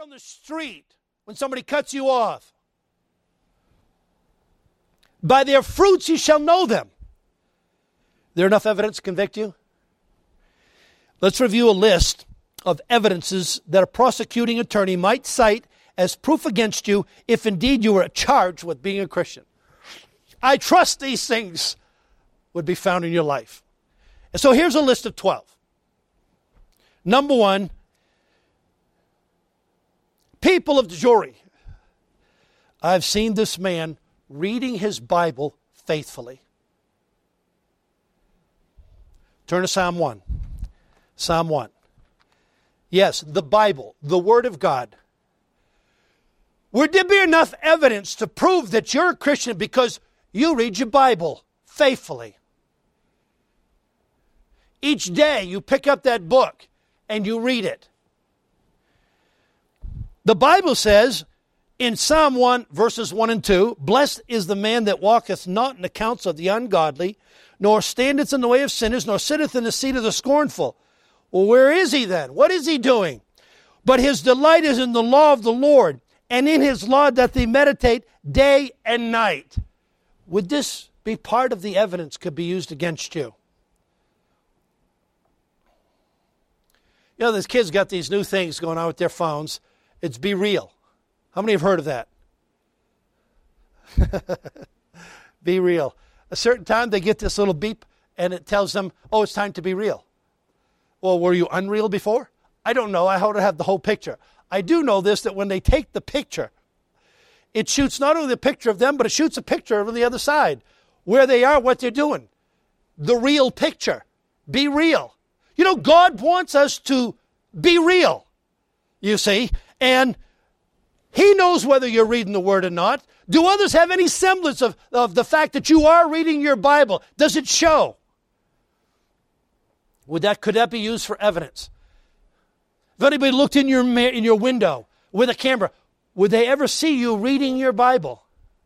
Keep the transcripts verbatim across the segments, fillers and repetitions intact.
on the street when somebody cuts you off. By their fruits you shall know them. There enough evidence to convict you? Let's review a list of evidences that a prosecuting attorney might cite as proof against you if indeed you were charged with being a Christian. I trust these things would be found in your life. And so here's a list of twelve. Number one, people of the jury. I've seen this man reading his Bible faithfully. Turn to Psalm one. Psalm one. Yes, the Bible, the Word of God. Would there be enough evidence to prove that you're a Christian because you read your Bible faithfully? Each day you pick up that book and you read it. The Bible says in Psalm one, verses one and two, blessed is the man that walketh not in the counsel of the ungodly, nor standeth in the way of sinners, nor sitteth in the seat of the scornful. Well, where is he then? What is he doing? But his delight is in the law of the Lord, and in his law doth he meditate day and night. Would this be part of the evidence could be used against you? You know, these kids got these new things going on with their phones. It's Be Real. How many have heard of that? Be Real. A certain time they get this little beep and it tells them, oh, it's time to be real. Well, were you unreal before? I don't know. I don't have the whole picture. I do know this, that when they take the picture, it shoots not only the picture of them, but it shoots a picture of the other side, where they are, what they're doing. The real picture. Be real. You know, God wants us to be real, you see, and He knows whether you're reading the Word or not. Do others have any semblance of, of the fact that you are reading your Bible? Does it show? Would that, could that be used for evidence? If anybody looked in your, in your window with a camera, would they ever see you reading your Bible?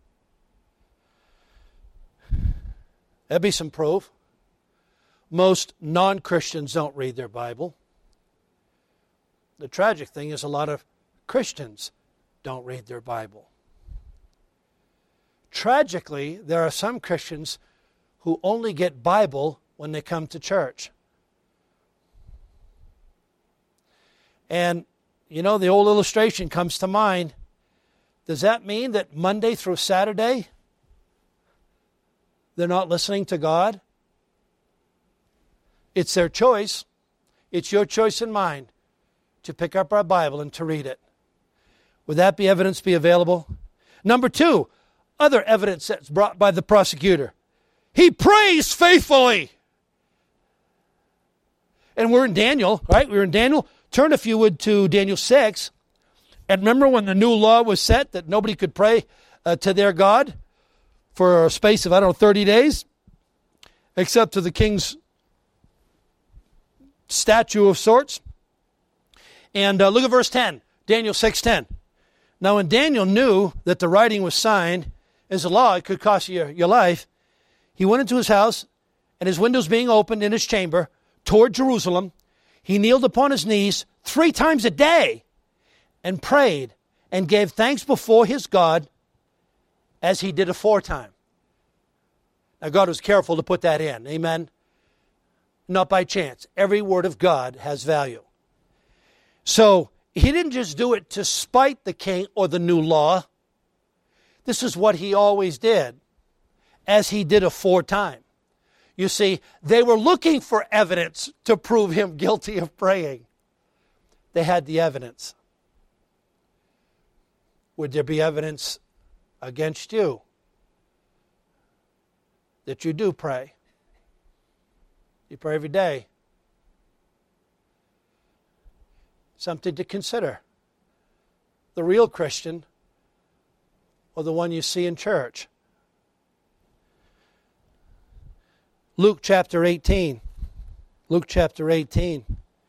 That'd be some proof. Most non-Christians don't read their Bible. The tragic thing is a lot of Christians don't read their Bible. Tragically, there are some Christians who only get Bible when they come to church. And, you know, the old illustration comes to mind. Does that mean that Monday through Saturday, they're not listening to God? It's their choice. It's your choice and mine to pick up our Bible and to read it. Would that be evidence be available? Number two, other evidence that's brought by the prosecutor. He prays faithfully. And we're in Daniel, right? We're in Daniel. Turn, if you would, to Daniel six. And remember when the new law was set that nobody could pray uh, to their God for a space of, I don't know, thirty days? Except to the king's statue of sorts. And uh, look at verse ten, Daniel six ten. Now when Daniel knew that the writing was signed as a law, it could cost you your, your life, he went into his house, and his windows being opened in his chamber toward Jerusalem, he kneeled upon his knees three times a day and prayed and gave thanks before his God as he did aforetime. Now God was careful to put that in, amen? Not by chance. Every word of God has value. So he didn't just do it to spite the king or the new law. This is what he always did, as he did aforetime. You see, they were looking for evidence to prove him guilty of praying. They had the evidence. Would there be evidence against you that you do pray? You pray every day. Something to consider. The real Christian or the one you see in church. Luke chapter eighteen. Luke chapter eighteen.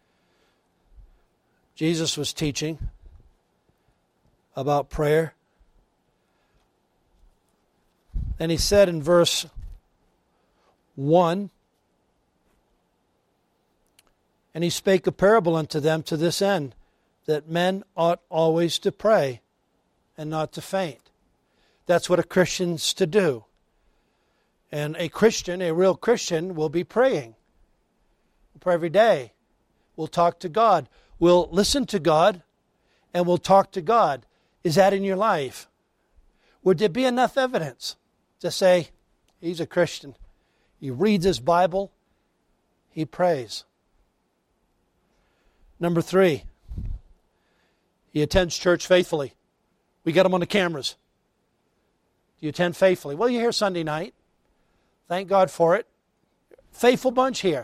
Jesus was teaching about prayer. And he said in verse one, and he spake a parable unto them to this end, that men ought always to pray and not to faint. That's what a Christian's to do. And a Christian, a real Christian, will be praying. We'll pray every day. We'll talk to God. We'll listen to God, and we'll talk to God. Is that in your life? Would there be enough evidence to say, he's a Christian? He reads his Bible. He prays. Number three, he attends church faithfully. We got him on the cameras. Do you attend faithfully? Well, you're here Sunday night. Thank God for it. Faithful bunch here.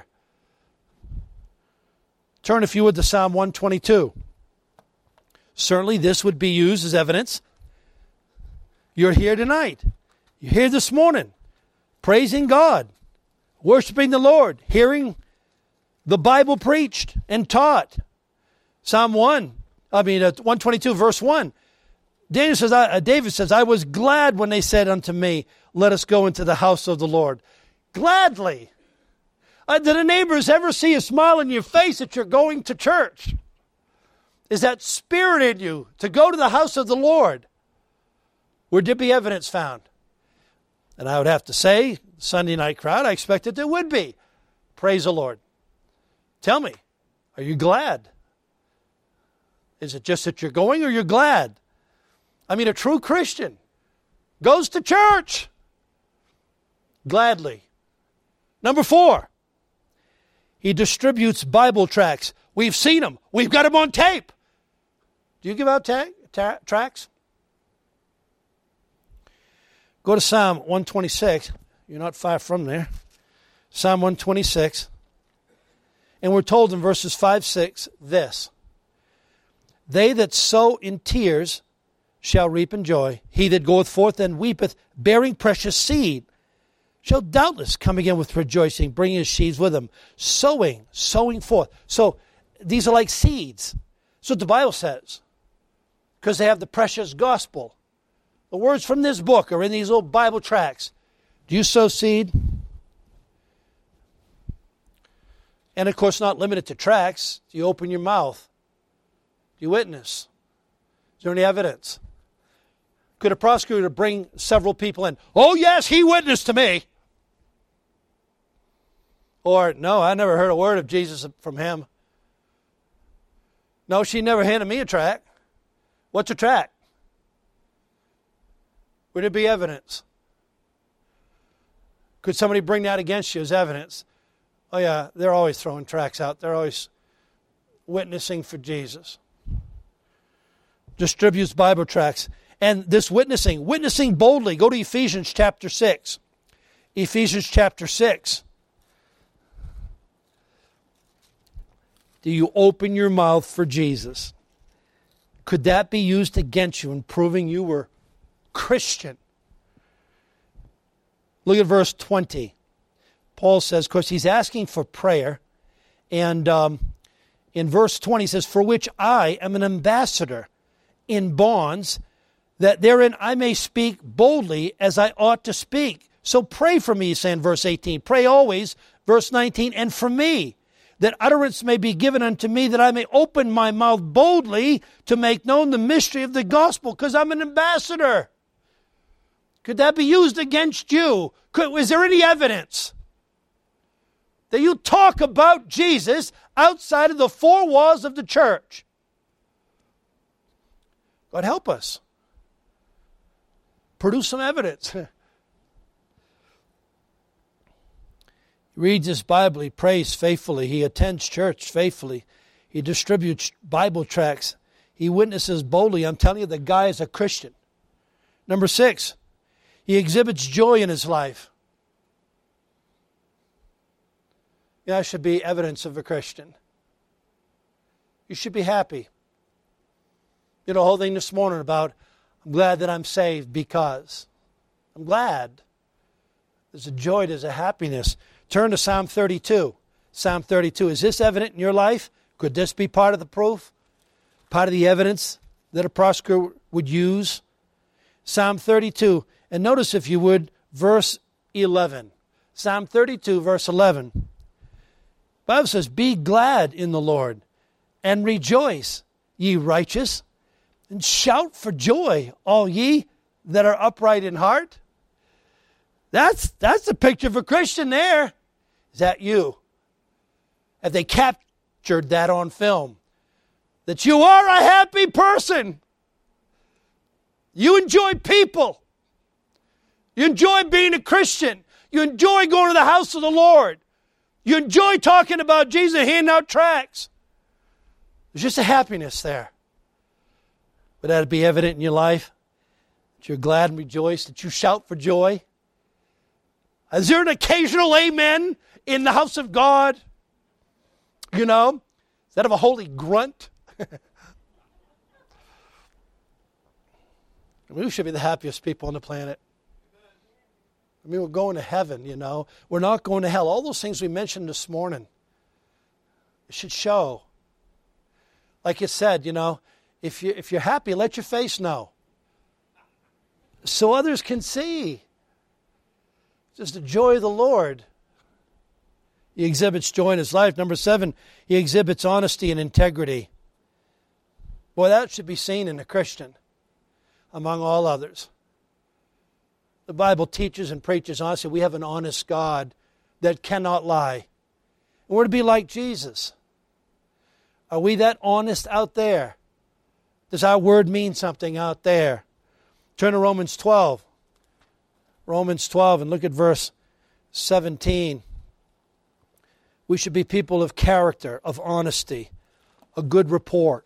Turn, if you would, to Psalm one twenty-two. Certainly this would be used as evidence. You're here tonight. You're here this morning, praising God, worshiping the Lord, hearing the Bible preached and taught. Psalm one, I mean, uh, one twenty-two, verse one. Daniel says, I, uh, David says, I was glad when they said unto me, let us go into the house of the Lord. Gladly. Uh, did the neighbors ever see a smile on your face that you're going to church? Is that spirit in you to go to the house of the Lord? Would there be evidence found? And I would have to say, Sunday night crowd, I expected there would be. Praise the Lord. Tell me, are you glad? Is it just that you're going, or you're glad? I mean, a true Christian goes to church gladly. Number four, he distributes Bible tracts. We've seen them. We've got them on tape. Do you give out ta- ta- tracts? Go to Psalm one twenty-six. You're not far from there. Psalm one twenty-six. And we're told in verses five, six, this. They that sow in tears shall reap in joy. He that goeth forth and weepeth, bearing precious seed, shall doubtless come again with rejoicing, bringing his sheaves with him. Sowing, sowing forth. So these are like seeds. That's what the Bible says. Because they have the precious gospel. The words from this book are in these little Bible tracts. Do you sow seed? And of course, not limited to tracts. Do you open your mouth? Do you witness? Is there any evidence? Could a prosecutor bring several people in? Oh, yes, he witnessed to me. Or, no, I never heard a word of Jesus from him. No, she never handed me a tract. What's a tract? Would it be evidence? Could somebody bring that against you as evidence? Oh, yeah, they're always throwing tracts out. They're always witnessing for Jesus. Distributes Bible tracts. And this witnessing, witnessing boldly. Go to Ephesians chapter six. Ephesians chapter six. Do you open your mouth for Jesus? Could that be used against you in proving you were Christian? Look at verse twenty. Paul says, of course, he's asking for prayer. And um, in verse twenty he says, for which I am an ambassador in bonds, that therein I may speak boldly as I ought to speak. So pray for me, he's saying, verse eighteen. Pray always, verse nineteen, and for me, that utterance may be given unto me, that I may open my mouth boldly to make known the mystery of the gospel, because I'm an ambassador. Could that be used against you? Could, is there any evidence that you talk about Jesus outside of the four walls of the church? God help us. Produce some evidence. He reads his Bible. He prays faithfully. He attends church faithfully. He distributes Bible tracts. He witnesses boldly. I'm telling you, the guy is a Christian. Number six, he exhibits joy in his life. Yeah, that should be evidence of a Christian. You should be happy. You know, the whole thing this morning about, I'm glad that I'm saved because. I'm glad. There's a joy, there's a happiness. Turn to Psalm thirty-two. Psalm thirty-two. Is this evident in your life? Could this be part of the proof? Part of the evidence that a prosecutor would use? Psalm thirty-two. And notice, if you would, verse eleven. Psalm thirty-two, verse eleven. The Bible says, be glad in the Lord and rejoice. ye righteous, and shout for joy, all ye that are upright in heart. That's, that's the picture of a Christian there. Is that you? Have they captured that on film? That you are a happy person. You enjoy people. You enjoy being a Christian. You enjoy going to the house of the Lord. You enjoy talking about Jesus and handing out tracts. There's just a happiness there. But that'd be evident in your life. That you're glad and rejoice. That you shout for joy. Is there an occasional amen in the house of God? You know, instead of a holy grunt. We should be the happiest people on the planet. I mean, we're going to heaven, you know. We're not going to hell. All those things we mentioned this morning, it should show. Like it said, you know, if, you, if you're happy, let your face know. So others can see. Just the joy of the Lord. He exhibits joy in his life. Number seven, he exhibits honesty and integrity. Boy, that should be seen in a Christian among all others. The Bible teaches and preaches honesty. We have an honest God that cannot lie. And we're to be like Jesus. Are we that honest out there? Does our word mean something out there? Turn to Romans twelve. Romans twelve and look at verse seventeen. We should be people of character, of honesty, a good report.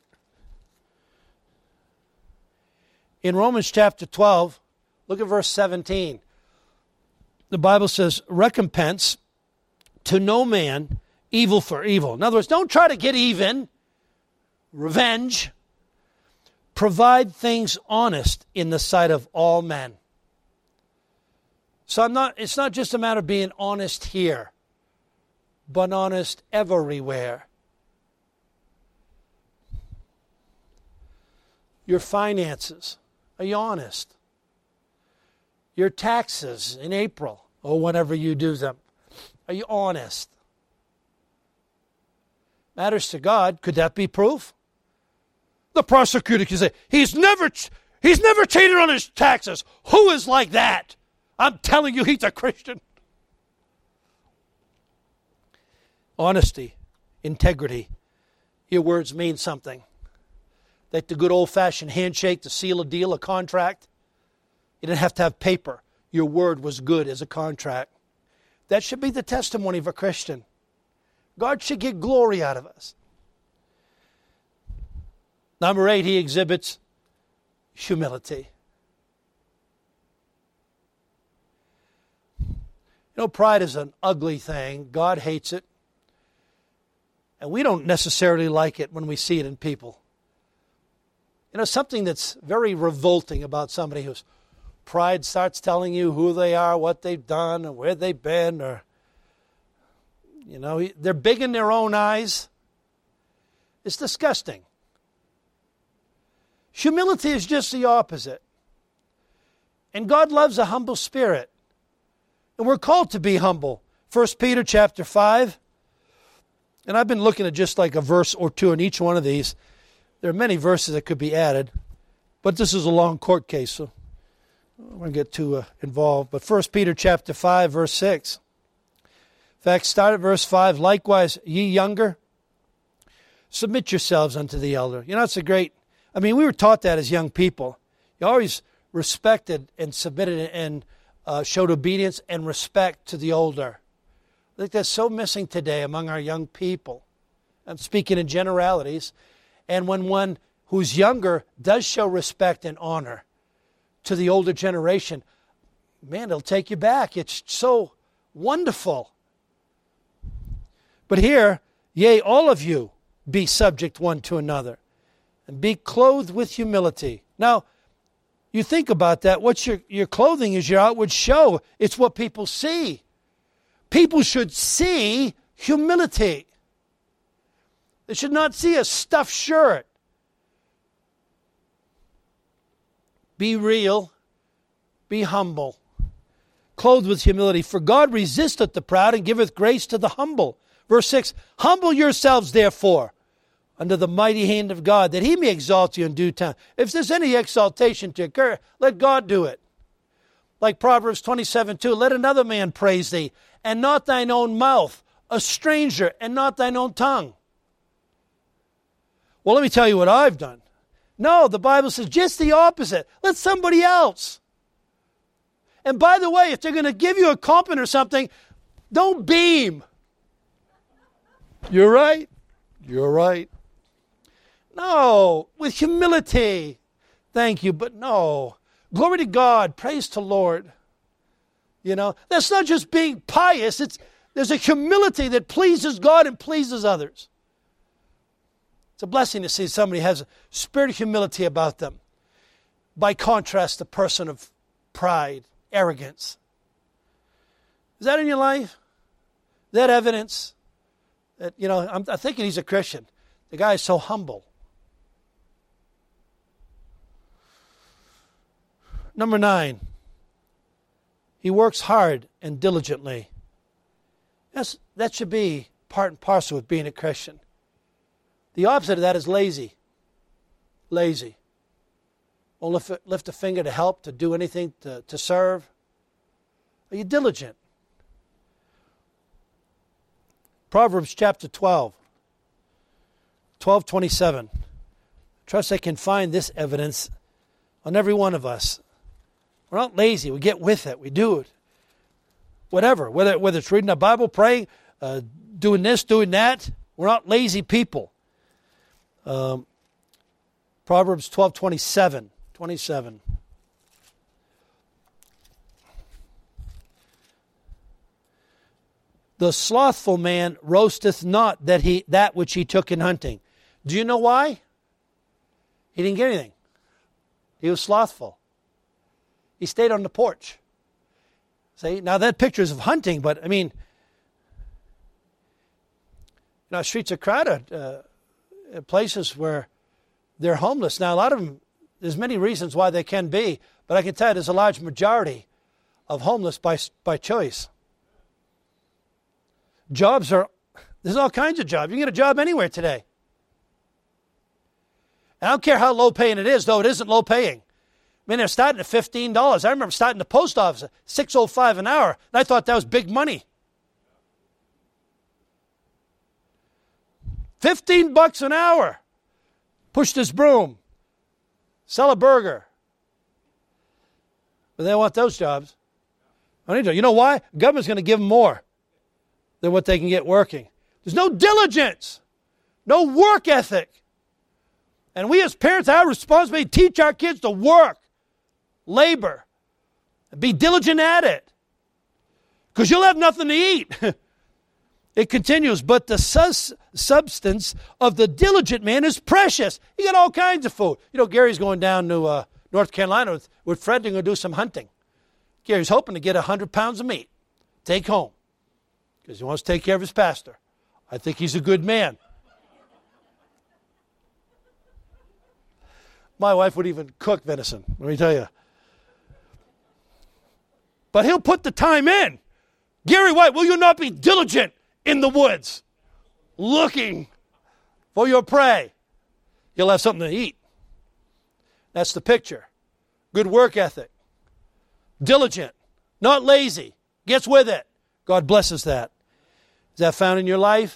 In Romans chapter twelve, look at verse seventeen. The Bible says, recompense to no man evil for evil. In other words, don't try to get even. Revenge. Provide things honest in the sight of all men. So I'm not, it's not just a matter of being honest here, but honest everywhere. Your finances, are you honest? Your taxes in April, or whenever you do them, are you honest? Matters to God. Could that be proof? The prosecutor can say, he's never, he's never cheated on his taxes. Who is like that? I'm telling you, he's a Christian. Honesty, integrity. Your words mean something. Like the good old-fashioned handshake to seal a deal, a contract. You didn't have to have paper. Your word was good as a contract. That should be the testimony of a Christian. God should get glory out of us. Number eight, he exhibits humility. You know, pride is an ugly thing. God hates it. And we don't necessarily like it when we see it in people. You know, something that's very revolting about somebody whose pride starts telling you who they are, what they've done, or where they've been, or, you know, they're big in their own eyes. It's disgusting. Humility is just the opposite. And God loves a humble spirit. And we're called to be humble. First Peter chapter five. And I've been looking at just like a verse or two in each one of these. There are many verses that could be added. But this is a long court case, so I don't want to get too uh, involved. But First Peter chapter five, verse six. In fact, start at verse five. Likewise, ye younger, submit yourselves unto the elder. You know, it's a great... I mean, we were taught that as young people. You always respected and submitted and uh, showed obedience and respect to the older. I think that's so missing today among our young people. I'm speaking in generalities. And when one who's younger does show respect and honor to the older generation, man, it'll take you back. It's so wonderful. But here, yea, all of you be subject one to another. And be clothed with humility. Now, you think about that. What's your, your clothing is your outward show. It's what people see. People should see humility. They should not see a stuffed shirt. Be real. Be humble. Clothed with humility. For God resisteth the proud and giveth grace to the humble. Verse six, humble yourselves therefore. under the mighty hand of God, that he may exalt you in due time. If there's any exaltation to occur, let God do it. Like Proverbs twenty-seven two, let another man praise thee, and not thine own mouth, a stranger, and not thine own tongue. Well, let me tell you what I've done. No, the Bible says just the opposite. Let somebody else. And by the way, if they're going to give you a compliment or something, don't beam. You're right. You're right. No, with humility. Thank you, but no. Glory to God. Praise to Lord. You know, that's not just being pious. It's there's a humility that pleases God and pleases others. It's a blessing to see somebody has a spirit of humility about them. By contrast, the person of pride, arrogance. Is that in your life? Is that evidence? That, you know, I'm, I'm thinking he's a Christian. The guy is so humble. Number nine, he works hard and diligently. That's, that should be part and parcel with being a Christian. The opposite of that is lazy. Lazy. Won't lift, lift a finger to help, to do anything, to, to serve. Are you diligent? Proverbs chapter twelve. twelve twenty-seven. Trust I can find this evidence on every one of us. We're not lazy. We get with it. We do it. Whatever. Whether, whether it's reading the Bible, praying, uh, doing this, doing that. We're not lazy people. Um, Proverbs twelve twenty-seven. twenty-seven. The slothful man roasteth not that he that which he took in hunting. Do you know why? He didn't get anything. He was slothful. He stayed on the porch. See, now that picture is of hunting, but I mean, you know, streets are crowded. Uh, places where they're homeless. Now, a lot of them, there's many reasons why they can be, but I can tell you there's a large majority of homeless by by choice. Jobs are, there's all kinds of jobs. You can get a job anywhere today. And I don't care how low paying it is, though it isn't low paying. I mean, they're starting at fifteen dollars. I remember starting the post office at six oh five an hour, and I thought that was big money. fifteen bucks an hour. Push this broom. Sell a burger. But they don't want those jobs. I need to. You know why? The government's going to give them more than what they can get working. There's no diligence. No work ethic. And we as parents have a responsibility to teach our kids to work, labor, and be diligent at it. Because you'll have nothing to eat. It continues, but the sus- substance of the diligent man is precious. You got all kinds of food. You know, Gary's going down to uh, North Carolina with, with Fred. They're going to do some hunting. Gary's hoping to get one hundred pounds of meat, take home, because he wants to take care of his pastor. I think he's a good man. My wife would even cook venison, let me tell you. But he'll put the time in. Gary White, will you not be diligent in the woods, looking for your prey? You'll have something to eat. That's the picture. Good work ethic. Diligent. Not lazy. Gets with it. God blesses that. Is that found in your life?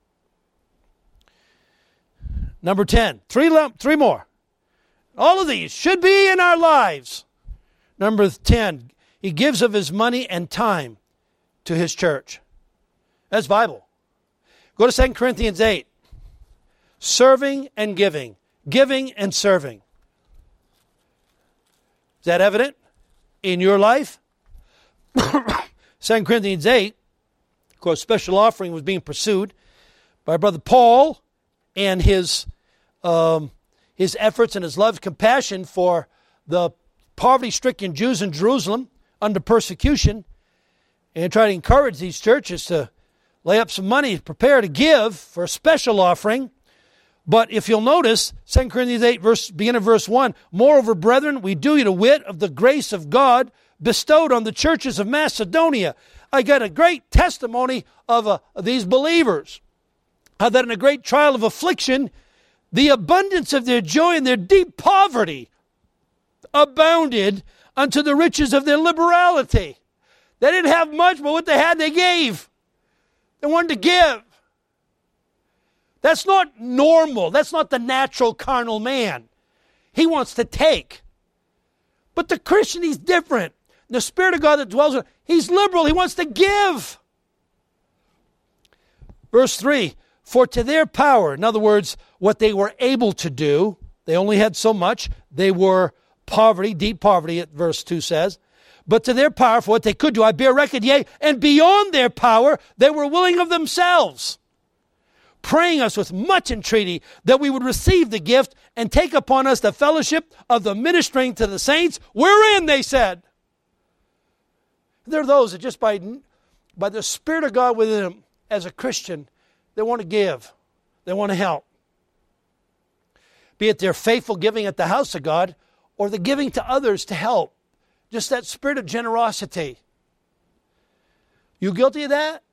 Number ten. Three, three more. All of these should be in our lives. Number ten. He gives of his money and time to his church. That's Bible. Go to Second Corinthians eight. Serving and giving. Giving and serving. Is that evident in your life? Second Corinthians eight, of course, special offering was being pursued by Brother Paul and his um, his efforts and his love, compassion for the poverty-stricken Jews in Jerusalem under persecution, and try to encourage these churches to lay up some money, prepare to give for a special offering. But if you'll notice, Second Corinthians eight, verse, beginning of verse one, moreover, brethren, we do you to wit of the grace of God bestowed on the churches of Macedonia. I got a great testimony of, uh, of these believers, how that in a great trial of affliction, the abundance of their joy and their deep poverty abounded unto the riches of their liberality. They didn't have much, but what they had, they gave. They wanted to give. That's not normal. That's not the natural carnal man. He wants to take. But the Christian, he's different. The Spirit of God that dwells in him, he's liberal. He wants to give. Verse three, for to their power, in other words, what they were able to do, they only had so much. They were poverty, deep poverty, verse two says. But to their power, for what they could do, I bear record, yea, and beyond their power, they were willing of themselves, praying us with much entreaty that we would receive the gift and take upon us the fellowship of the ministering to the saints, wherein, they said. There are those that just by, by the Spirit of God within them, as a Christian, they want to give. They want to help. Be it their faithful giving at the house of God or the giving to others to help. Just that spirit of generosity. You guilty of that?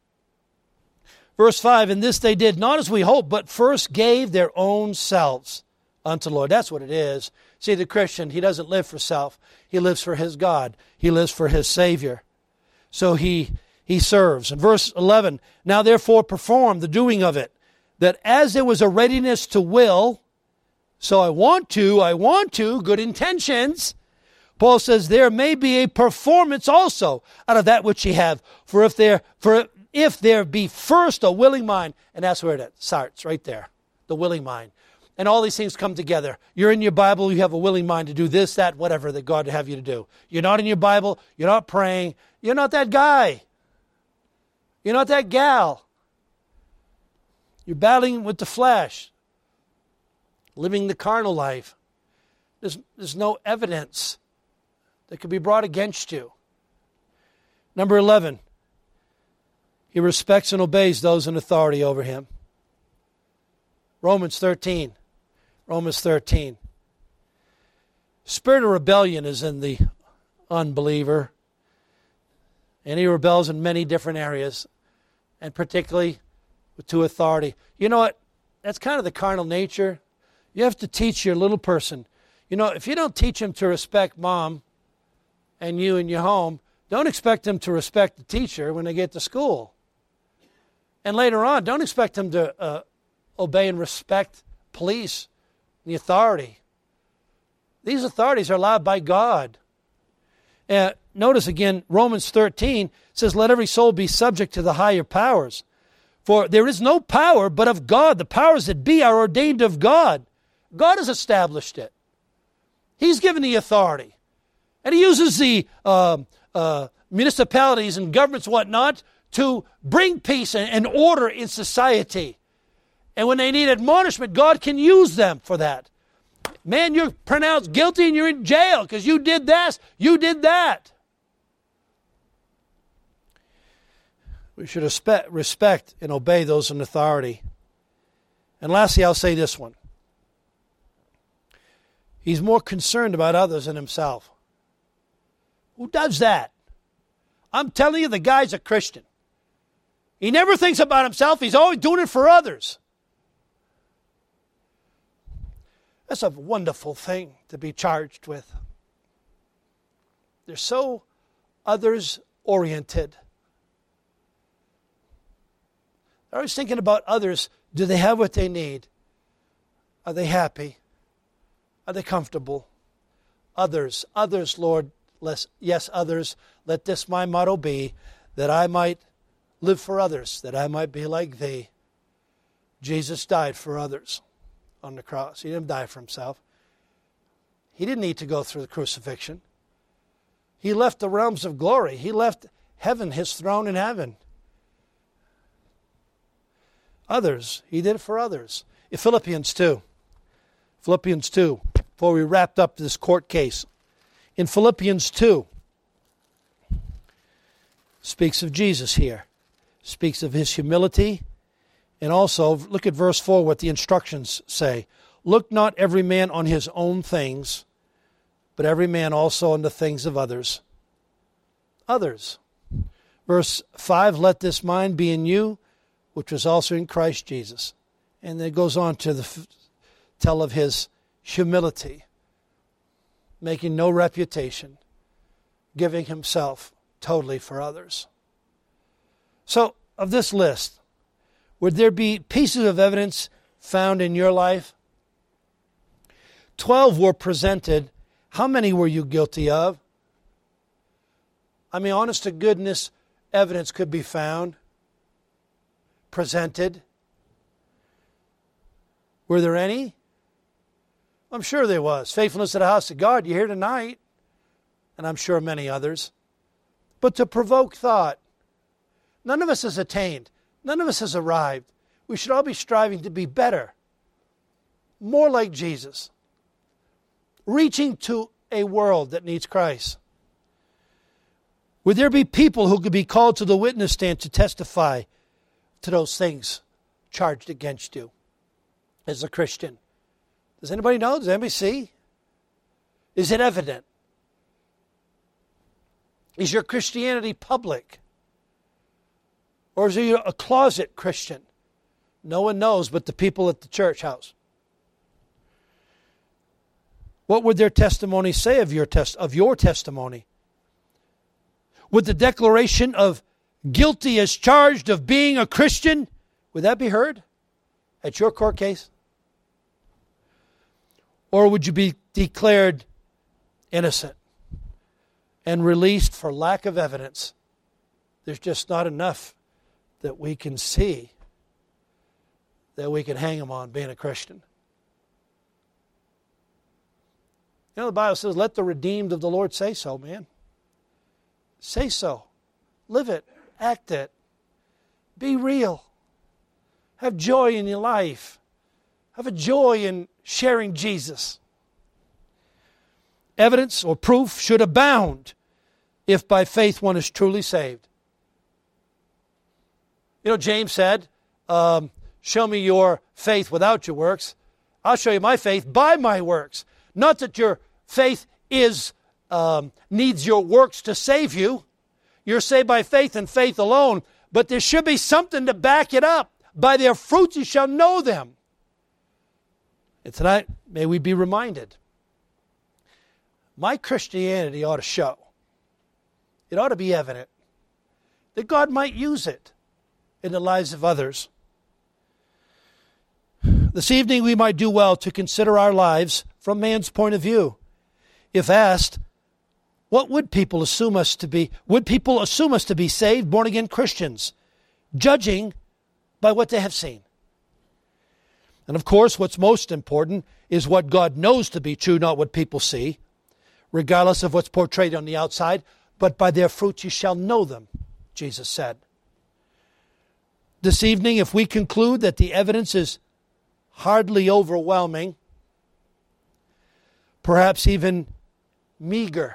Verse five, and this they did, not as we hoped, but first gave their own selves unto the Lord. That's what it is. See, the Christian, he doesn't live for self. He lives for his God. He lives for his Savior. So he, he serves. In verse eleven, now therefore perform the doing of it, that as there was a readiness to will, so I want to, I want to, good intentions, Paul says there may be a performance also out of that which ye have. For if there, for if there be first a willing mind, and that's where it starts, right there, the willing mind. And all these things come together. You're in your Bible, you have a willing mind to do this, that, whatever that God would have you to do. You're not in your Bible, you're not praying, you're not that guy. You're not that gal. You're battling with the flesh, living the carnal life. There's, there's no evidence that could be brought against you. Number eleven, he respects and obeys those in authority over him. Romans thirteen. Romans thirteen. Spirit of rebellion is in the unbeliever. And he rebels in many different areas. And particularly to authority. You know what? That's kind of the carnal nature. You have to teach your little person. You know, if you don't teach him to respect mom and you in your home, don't expect them to respect the teacher when they get to school. And later on, don't expect them to uh, obey and respect police, the authority. These authorities are allowed by God. Uh, notice again, Romans thirteen says, let every soul be subject to the higher powers. For there is no power but of God. The powers that be are ordained of God. God has established it. He's given the authority. And he uses the uh, uh, municipalities and governments, whatnot, to bring peace and, and order in society. And when they need admonishment, God can use them for that. Man, you're pronounced guilty and you're in jail because you did this, you did that. We should respect, respect and obey those in authority. And lastly, I'll say this one. He's more concerned about others than himself. Who does that? I'm telling you, the guy's a Christian. He never thinks about himself. He's always doing it for others. That's a wonderful thing to be charged with. They're so others-oriented. They're always thinking about others. Do they have what they need? Are they happy? Are they comfortable? Others, others, Lord, less, yes, others, let this my motto be, that I might live for others, that I might be like thee. Jesus died for others on the cross. He didn't die for himself. He didn't need to go through the crucifixion. He left the realms of glory. He left heaven, his throne in heaven. Others, he did it for others. In Philippians two, Philippians two, before we wrapped up this court case. In Philippians two, speaks of Jesus here. Speaks of his humility. And also, look at verse four, what the instructions say. Look not every man on his own things, but every man also on the things of others. Others. Verse five, let this mind be in you, which was also in Christ Jesus. And then it goes on to the tell of his humility, making no reputation, giving himself totally for others. So, of this list, would there be pieces of evidence found in your life? Twelve were presented. How many were you guilty of? I mean, honest to goodness, evidence could be found, presented. Were there any? I'm sure there was. Faithfulness to the house of God, you're here tonight, and I'm sure many others. But to provoke thought, none of us has attained. None of us has arrived. We should all be striving to be better, more like Jesus, reaching to a world that needs Christ. Would there be people who could be called to the witness stand to testify to those things charged against you as a Christian? Does anybody know? Does anybody see? Is it evident? Is your Christianity public? Or is it a closet Christian? No one knows but the people at the church house. What would their testimony say of your test of your testimony? Would the declaration of guilty as charged of being a Christian, would that be heard at your court case? Or would you be declared innocent and released for lack of evidence? There's just not enough that we can see that we can hang them on being a Christian. You know, the Bible says, let the redeemed of the Lord say so, man. Say so. Live it. Act it. Be real. Have joy in your life. Have a joy in sharing Jesus. Evidence or proof should abound if by faith one is truly saved. You know, James said, um, show me your faith without your works. I'll show you my faith by my works. Not that your faith is um, needs your works to save you. You're saved by faith and faith alone. But there should be something to back it up. By their fruits you shall know them. And tonight, may we be reminded. My Christianity ought to show. It ought to be evident that God might use it in the lives of others. This evening we might do well to consider our lives from man's point of view. If asked, what would people assume us to be? Would people assume us to be saved, born-again Christians, judging by what they have seen? And of course, what's most important is what God knows to be true, not what people see, regardless of what's portrayed on the outside. But by their fruits you shall know them, Jesus said. This evening, if we conclude that the evidence is hardly overwhelming, perhaps even meager,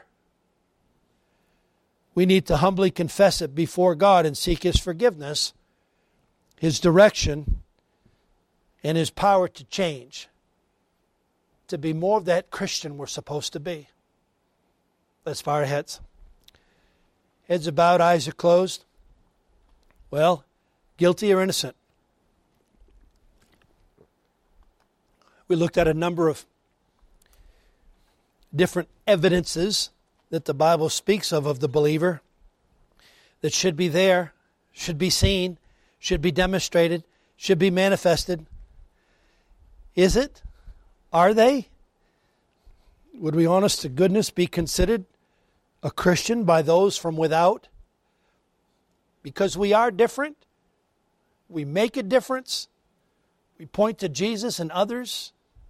we need to humbly confess it before God and seek His forgiveness, His direction, and His power to change, to be more of that Christian we're supposed to be. Let's bow our heads. Heads are bowed, eyes are closed. Well, guilty or innocent? We looked at a number of different evidences that the Bible speaks of of the believer that should be there, should be seen, should be demonstrated, should be manifested. Is it? Are they? Would we, honest to goodness, be considered a Christian by those from without? Because we are different. We make a difference. We point to Jesus and others.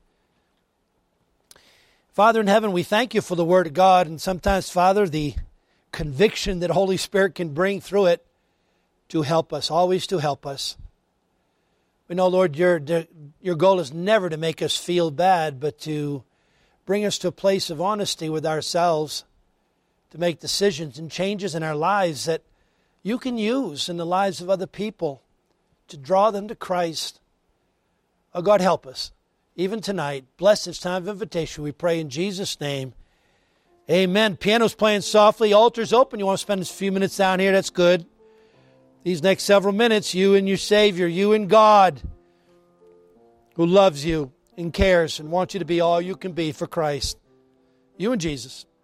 Father in heaven, we thank you for the Word of God. And sometimes, Father, the conviction that Holy Spirit can bring through it to help us, always to help us. We know, Lord, your, your goal is never to make us feel bad, but to bring us to a place of honesty with ourselves, to make decisions and changes in our lives that you can use in the lives of other people to draw them to Christ. Oh, God, help us. Even tonight, bless this time of invitation. We pray in Jesus' name. Amen. Piano's playing softly. Altar's open. You want to spend a few minutes down here? That's good. These next several minutes, you and your Savior, you and God, who loves you, and cares and wants you to be all you can be for Christ. You and Jesus.